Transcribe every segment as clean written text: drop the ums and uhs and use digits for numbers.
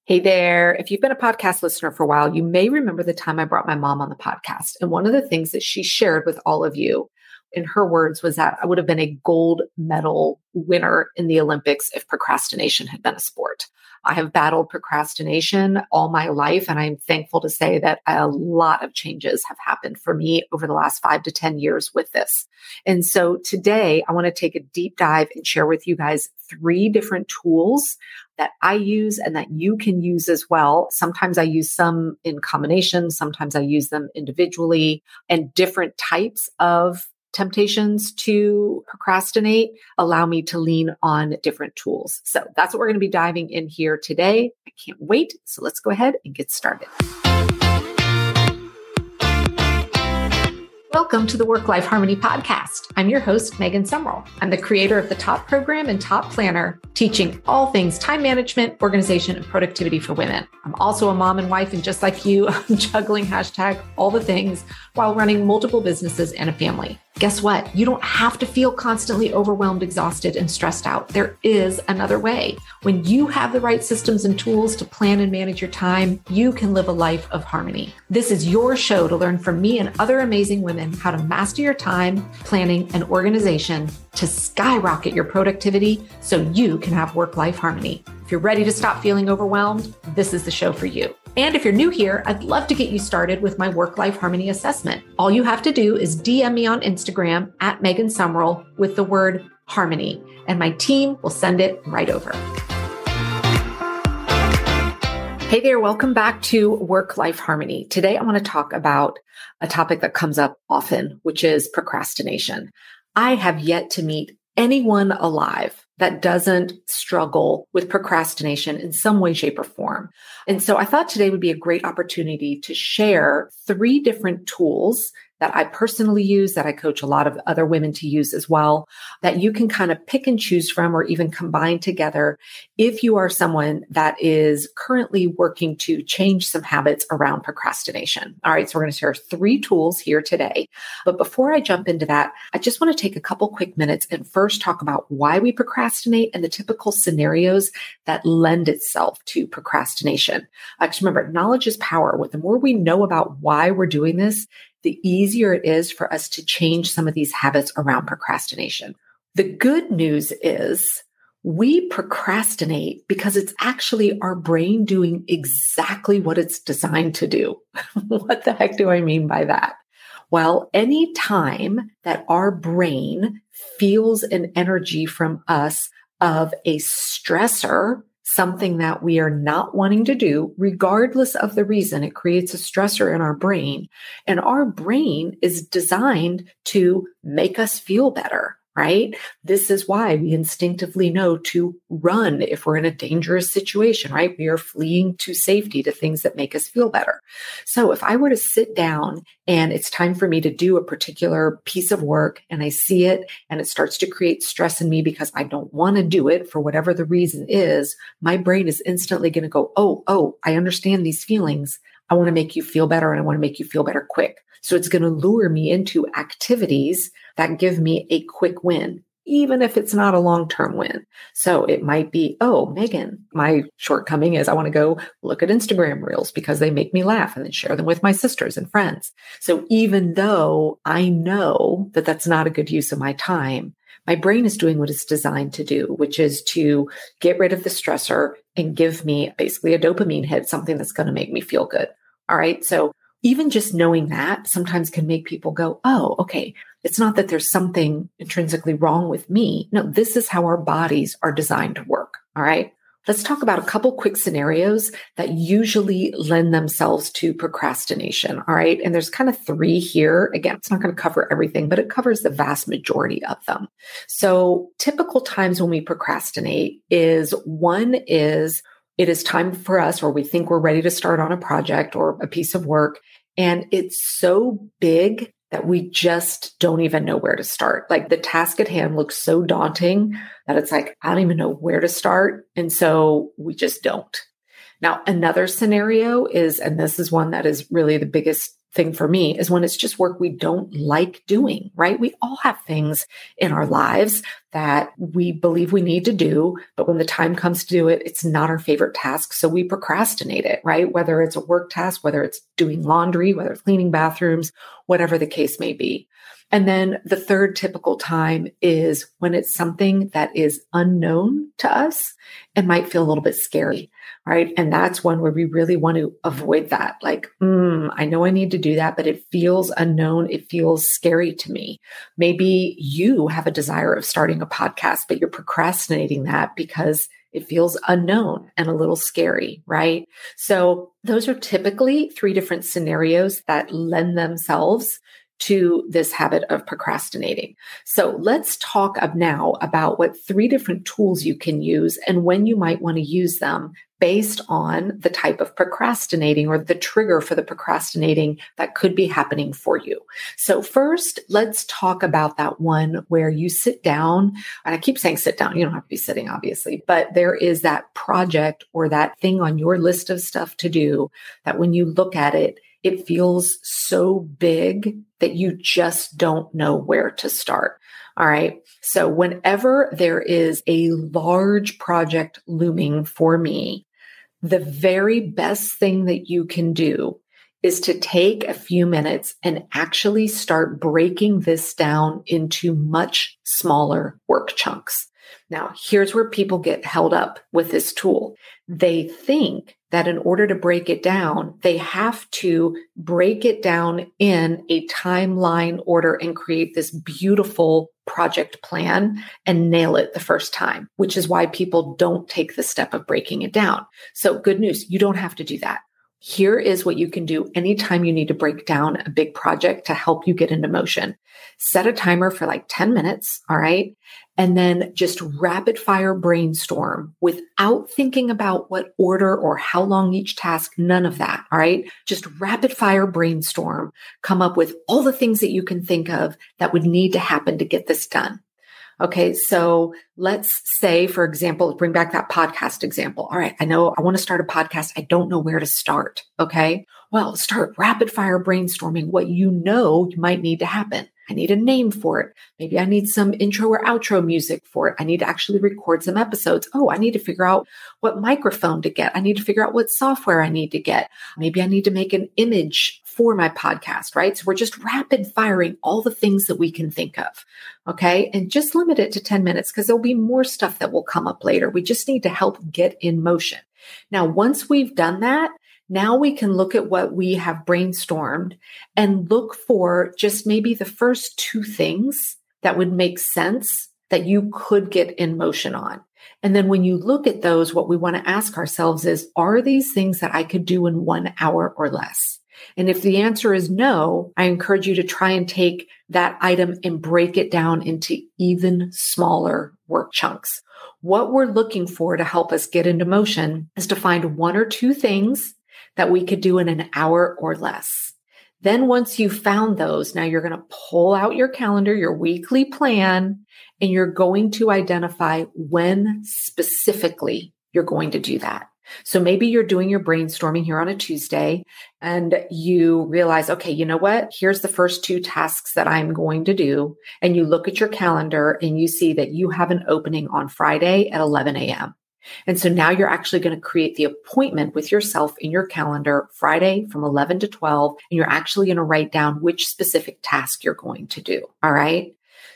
Hey there. If you've been a podcast listener for a while, you may remember the time I brought my mom on the podcast. And one of the things that she shared with all of you, in her words, was that I would have been a gold medal winner in the Olympics if procrastination had been a sport. I have battled procrastination all my life, and I'm thankful to say that a lot of changes have happened for me over the last 5 to 10 years with this. And so today I want to take a deep dive and share with you guys 3 different tools that I use and that you can use as well. Sometimes I use some in combination, sometimes I use them individually, and different types of temptations to procrastinate allow me to lean on different tools. So that's what we're going to be diving in here today. I can't wait. So let's go ahead and get started. Welcome to the Work-Life Harmony Podcast. I'm your host, Megan Sumrell. I'm the creator of the Top Program and Top Planner, teaching all things time management, organization, and productivity for women. I'm also a mom and wife, and just like you, I'm juggling #all the things while running multiple businesses and a family. Guess what? You don't have to feel constantly overwhelmed, exhausted, and stressed out. There is another way. When you have the right systems and tools to plan and manage your time, you can live a life of harmony. This is your show to learn from me and other amazing women how to master your time, planning, and organization to skyrocket your productivity so you can have work-life harmony. If you're ready to stop feeling overwhelmed, this is the show for you. And if you're new here, I'd love to get you started with my work-life harmony assessment. All you have to do is DM me on Instagram at Megan Sumrell with the word harmony, and my team will send it right over. Hey there, welcome back to Work-Life Harmony. Today, I want to talk about a topic that comes up often, which is procrastination. I have yet to meet anyone alive that doesn't struggle with procrastination in some way, shape, or form. And so I thought today would be a great opportunity to share 3 different tools that I personally use, that I coach a lot of other women to use as well, that you can kind of pick and choose from or even combine together if you are someone that is currently working to change some habits around procrastination. All right, so we're going to share 3 tools here today. But before I jump into that, I just want to take a couple quick minutes and first talk about why we procrastinate and the typical scenarios that lend itself to procrastination. Because remember, knowledge is power. The more we know about why we're doing this, the easier it is for us to change some of these habits around procrastination. The good news is we procrastinate because it's actually our brain doing exactly what it's designed to do. What the heck do I mean by that? Well, any time that our brain feels an energy from us of a stressor, something that we are not wanting to do, regardless of the reason, it creates a stressor in our brain. And our brain is designed to make us feel better, right? This is why we instinctively know to run if we're in a dangerous situation, right? We are fleeing to safety, to things that make us feel better. So if I were to sit down and it's time for me to do a particular piece of work and I see it and it starts to create stress in me because I don't want to do it for whatever the reason is, my brain is instantly going to go, oh, I understand these feelings. I want to make you feel better and I want to make you feel better quick. So it's going to lure me into activities that give me a quick win, even if it's not a long-term win. So it might be, oh, Megan, my shortcoming is I want to go look at Instagram reels because they make me laugh and then share them with my sisters and friends. So even though I know that that's not a good use of my time, my brain is doing what it's designed to do, which is to get rid of the stressor and give me basically a dopamine hit, something that's going to make me feel good. All right. So even just knowing that sometimes can make people go, oh, okay, it's not that there's something intrinsically wrong with me. No, this is how our bodies are designed to work. All right. Let's talk about a couple quick scenarios that usually lend themselves to procrastination. All right. And there's kind of 3 here. Again, it's not going to cover everything, but it covers the vast majority of them. So typical times when we procrastinate is one is it is time for us, or we think we're ready to start on a project or a piece of work. And it's so big that we just don't even know where to start. Like the task at hand looks so daunting that it's like, I don't even know where to start. And so we just don't. Now, another scenario is, and this is one that is really the biggest thing for me is when it's just work we don't like doing, right? We all have things in our lives that we believe we need to do, but when the time comes to do it, it's not our favorite task. So we procrastinate it, right? Whether it's a work task, whether it's doing laundry, whether it's cleaning bathrooms, whatever the case may be. And then the third typical time is when it's something that is unknown to us and might feel a little bit scary, right? And that's one where we really want to avoid that. Like, I know I need to do that, but it feels unknown. It feels scary to me. Maybe you have a desire of starting a podcast, but you're procrastinating that because it feels unknown and a little scary, right? So those are typically 3 different scenarios that lend themselves to this habit of procrastinating. So let's talk now about what 3 different tools you can use and when you might want to use them based on the type of procrastinating or the trigger for the procrastinating that could be happening for you. So first, let's talk about that one where you sit down, and I keep saying sit down, you don't have to be sitting, obviously, but there is that project or that thing on your list of stuff to do that when you look at it, it feels so big that you just don't know where to start. All right. So whenever there is a large project looming for me, the very best thing that you can do is to take a few minutes and actually start breaking this down into much smaller work chunks. Now, here's where people get held up with this tool. They think that in order to break it down, they have to break it down in a timeline order and create this beautiful project plan and nail it the first time, which is why people don't take the step of breaking it down. So good news, you don't have to do that. Here is what you can do anytime you need to break down a big project to help you get into motion. Set a timer for like 10 minutes, all right? And then just rapid fire brainstorm without thinking about what order or how long each task, none of that, all right? Just rapid fire brainstorm, come up with all the things that you can think of that would need to happen to get this done. Okay, so let's say, for example, bring back that podcast example. All right, I know I want to start a podcast. I don't know where to start. Okay, well, start rapid fire brainstorming what you know might need to happen. I need a name for it. Maybe I need some intro or outro music for it. I need to actually record some episodes. Oh, I need to figure out what microphone to get. I need to figure out what software I need to get. Maybe I need to make an image for my podcast, right? So we're just rapid firing all the things that we can think of. Okay. And just limit it to 10 minutes because there'll be more stuff that will come up later. We just need to help get in motion. Now, once we've done that, now we can look at what we have brainstormed and look for just maybe the first 2 things that would make sense that you could get in motion on. And then when you look at those, what we want to ask ourselves is, are these things that I could do in 1 hour or less? And if the answer is no, I encourage you to try and take that item and break it down into even smaller work chunks. What we're looking for to help us get into motion is to find 1 or 2 things that we could do in an hour or less. Then once you've found those, now you're going to pull out your calendar, your weekly plan, and you're going to identify when specifically you're going to do that. So maybe you're doing your brainstorming here on a Tuesday and you realize, okay, you know what? Here's the first 2 tasks that I'm going to do. And you look at your calendar and you see that you have an opening on Friday at 11 a.m. And so now you're actually going to create the appointment with yourself in your calendar Friday from 11 to 12, and you're actually going to write down which specific task you're going to do. All right.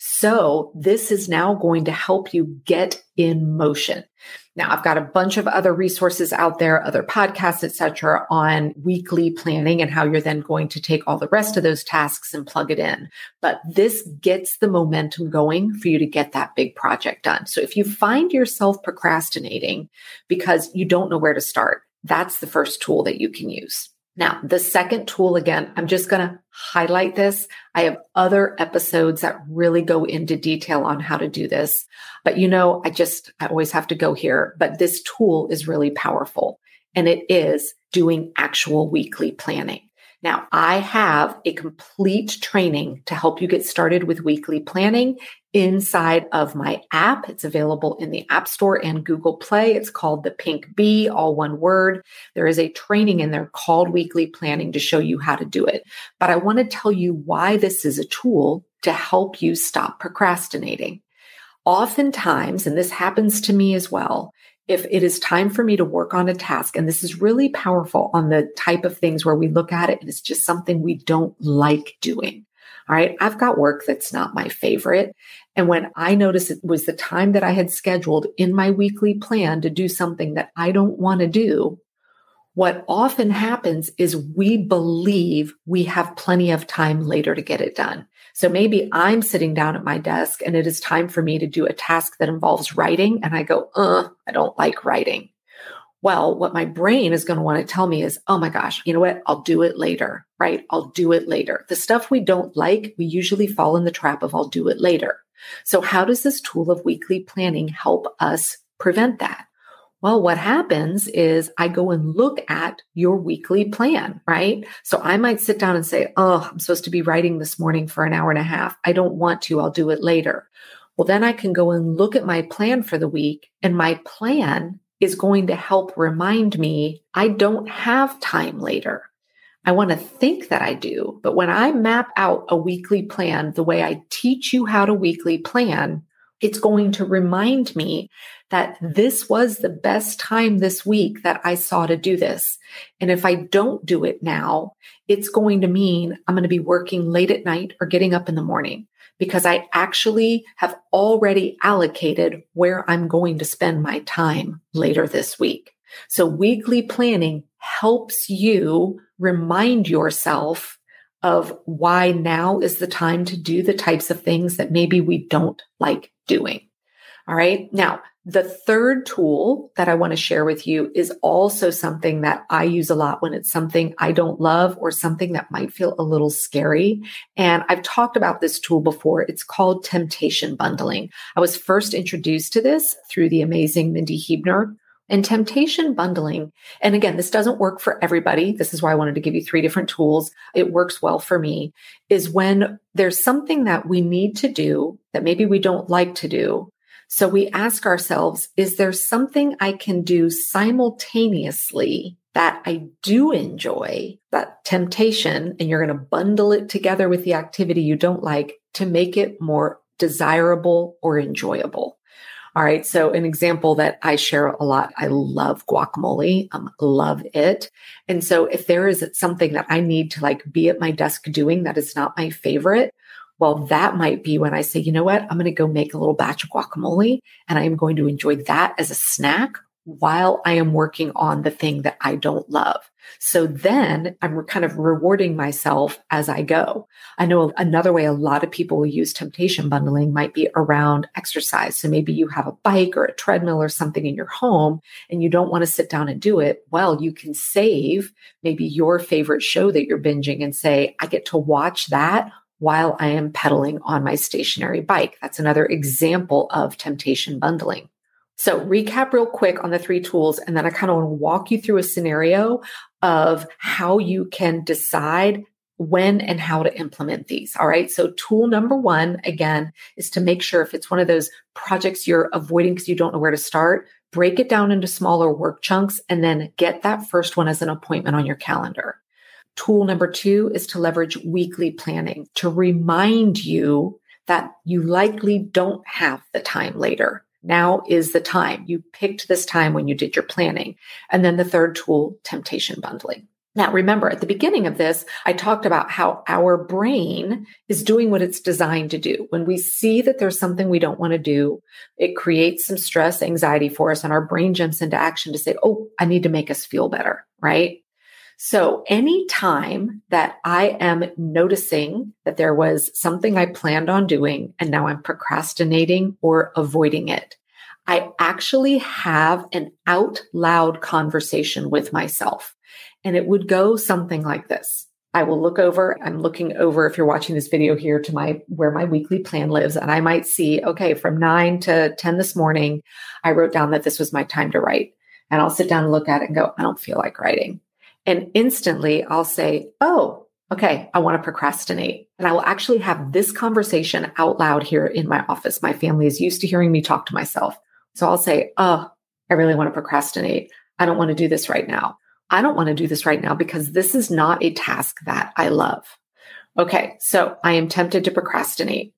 So this is now going to help you get in motion. Now, I've got a bunch of other resources out there, other podcasts, etc., on weekly planning and how you're then going to take all the rest of those tasks and plug it in. But this gets the momentum going for you to get that big project done. So if you find yourself procrastinating because you don't know where to start, that's the first tool that you can use. Now, the second tool, again, I'm just going to highlight this. I have other episodes that really go into detail on how to do this. But I always have to go here. But this tool is really powerful. And it is doing actual weekly planning. Now, I have a complete training to help you get started with weekly planning inside of my app. It's available in the App Store and Google Play. It's called the Pink Bee, all one word. There is a training in there called Weekly Planning to show you how to do it. But I want to tell you why this is a tool to help you stop procrastinating. Oftentimes, and this happens to me as well, if it is time for me to work on a task, and this is really powerful on the type of things where we look at it and it's just something we don't like doing. All right. I've got work that's not my favorite. And when I noticed it was the time that I had scheduled in my weekly plan to do something that I don't want to do, what often happens is we believe we have plenty of time later to get it done. So maybe I'm sitting down at my desk and it is time for me to do a task that involves writing. And I go, I don't like writing. Well, what my brain is going to want to tell me is, oh my gosh, you know what? I'll do it later, right? I'll do it later. The stuff we don't like, we usually fall in the trap of I'll do it later. So how does this tool of weekly planning help us prevent that? Well, what happens is I go and look at your weekly plan, right? So I might sit down and say, I'm supposed to be writing this morning for an hour and a half. I don't want to. I'll do it later. Well, then I can go and look at my plan for the week, and my plan is going to help remind me I don't have time later. I want to think that I do, but when I map out a weekly plan, the way I teach you how to weekly plan, it's going to remind me that this was the best time this week that I saw to do this. And if I don't do it now, it's going to mean I'm going to be working late at night or getting up in the morning because I actually have already allocated where I'm going to spend my time later this week. So weekly planning helps you remind yourself of why now is the time to do the types of things that maybe we don't like doing. All right. Now, the third tool that I want to share with you is also something that I use a lot when it's something I don't love or something that might feel a little scary. And I've talked about this tool before. It's called temptation bundling. I was first introduced to this through the amazing Mindy Huebner. And temptation bundling, and again, this doesn't work for everybody. This is why I wanted to give you 3 different tools. It works well for me, is when there's something that we need to do that maybe we don't like to do. So we ask ourselves, is there something I can do simultaneously that I do enjoy, that temptation, and you're going to bundle it together with the activity you don't like to make it more desirable or enjoyable? All right. So an example that I share a lot, I love guacamole. Love it. And so if there is something that I need to be at my desk doing that is not my favorite, well, that might be when I say, you know what, I'm going to go make a little batch of guacamole and I am going to enjoy that as a snack while I am working on the thing that I don't love. So then I'm kind of rewarding myself as I go. I know another way a lot of people will use temptation bundling might be around exercise. So maybe you have a bike or a treadmill or something in your home and you don't want to sit down and do it. Well, you can save maybe your favorite show that you're binging and say, I get to watch that while I am pedaling on my stationary bike. That's another example of temptation bundling. So recap real quick on the 3 tools, and then I kind of want to walk you through a scenario of how you can decide when and how to implement these. All right. So tool number 1, again, is to make sure if it's one of those projects you're avoiding because you don't know where to start, break it down into smaller work chunks and then get that first one as an appointment on your calendar. Tool number 2 is to leverage weekly planning to remind you that you likely don't have the time later. Now is the time. You picked this time when you did your planning. And then the third tool, temptation bundling. Now, remember, at the beginning of this, I talked about how our brain is doing what it's designed to do. When we see that there's something we don't want to do, it creates some stress, anxiety for us, and our brain jumps into action to say, oh, I need to make us feel better, right? So anytime that I am noticing that there was something I planned on doing and now I'm procrastinating or avoiding it, I actually have an out loud conversation with myself. And it would go something like this. I will look over, I'm looking over, if you're watching this video here, to where my weekly plan lives. And I might see, okay, from 9 to 10 this morning, I wrote down that this was my time to write. And I'll sit down and look at it and go, I don't feel like writing. And instantly I'll say, oh, okay, I want to procrastinate. And I will actually have this conversation out loud here in my office. My family is used to hearing me talk to myself. So I'll say, oh, I really want to procrastinate. I don't want to do this right now. I don't want to do this right now because this is not a task that I love. Okay, so I am tempted to procrastinate.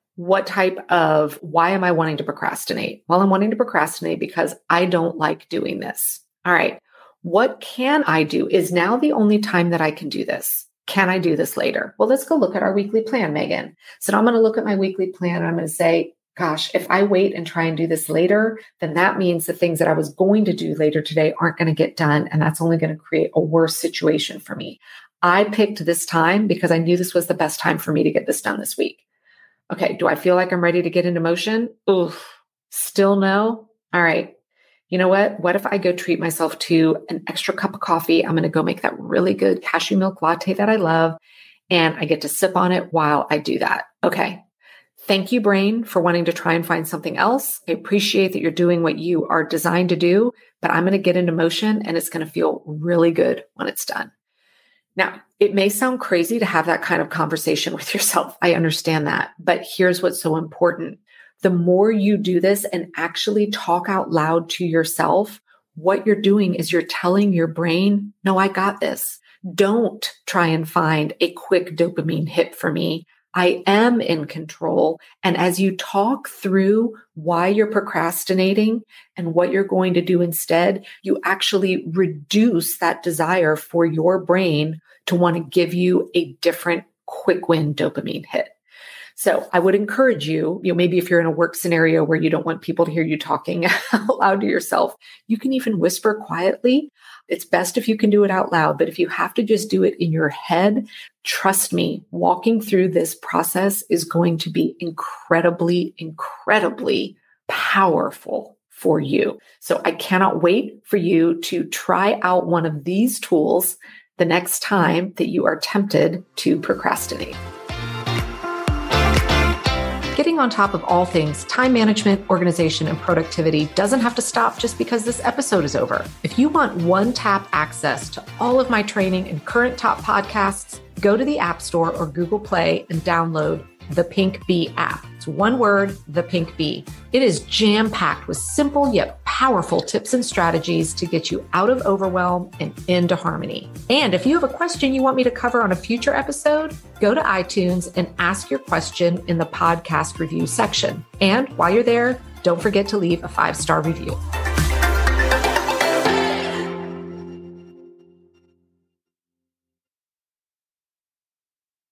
Why am I wanting to procrastinate? Well, I'm wanting to procrastinate because I don't like doing this. All right, what can I do? Is now the only time that I can do this? Can I do this later? Well, let's go look at our weekly plan, Megan. So I'm going to look at my weekly plan and I'm going to say, gosh, if I wait and try and do this later, then that means the things that I was going to do later today aren't going to get done. And that's only going to create a worse situation for me. I picked this time because I knew this was the best time for me to get this done this week. Okay, do I feel like I'm ready to get into motion? Oof, still no? All right. You know what? What if I go treat myself to an extra cup of coffee? I'm going to go make that really good cashew milk latte that I love, and I get to sip on it while I do that. Okay. Thank you, brain, for wanting to try and find something else. I appreciate that you're doing what you are designed to do, but I'm going to get into motion and it's going to feel really good when it's done. Now, it may sound crazy to have that kind of conversation with yourself. I understand that, but here's what's so important. The more you do this and actually talk out loud to yourself, what you're doing is you're telling your brain, no, I got this. Don't try and find a quick dopamine hit for me. I am in control. And as you talk through why you're procrastinating and what you're going to do instead, you actually reduce that desire for your brain to want to give you a different quick win dopamine hit. So I would encourage you, maybe if you're in a work scenario where you don't want people to hear you talking out loud to yourself, you can even whisper quietly. It's best if you can do it out loud, but if you have to just do it in your head, trust me, walking through this process is going to be incredibly, incredibly powerful for you. So I cannot wait for you to try out one of these tools the next time that you are tempted to procrastinate. Getting on top of all things time management, organization, and productivity doesn't have to stop just because this episode is over. If you want one-tap access to all of my training and current top podcasts, go to the App Store or Google Play and download the Pink Bee app. It's one word, the Pink Bee. It is jam-packed with simple yet powerful tips and strategies to get you out of overwhelm and into harmony. And if you have a question you want me to cover on a future episode, go to iTunes and ask your question in the podcast review section. And while you're there, don't forget to leave a 5-star review.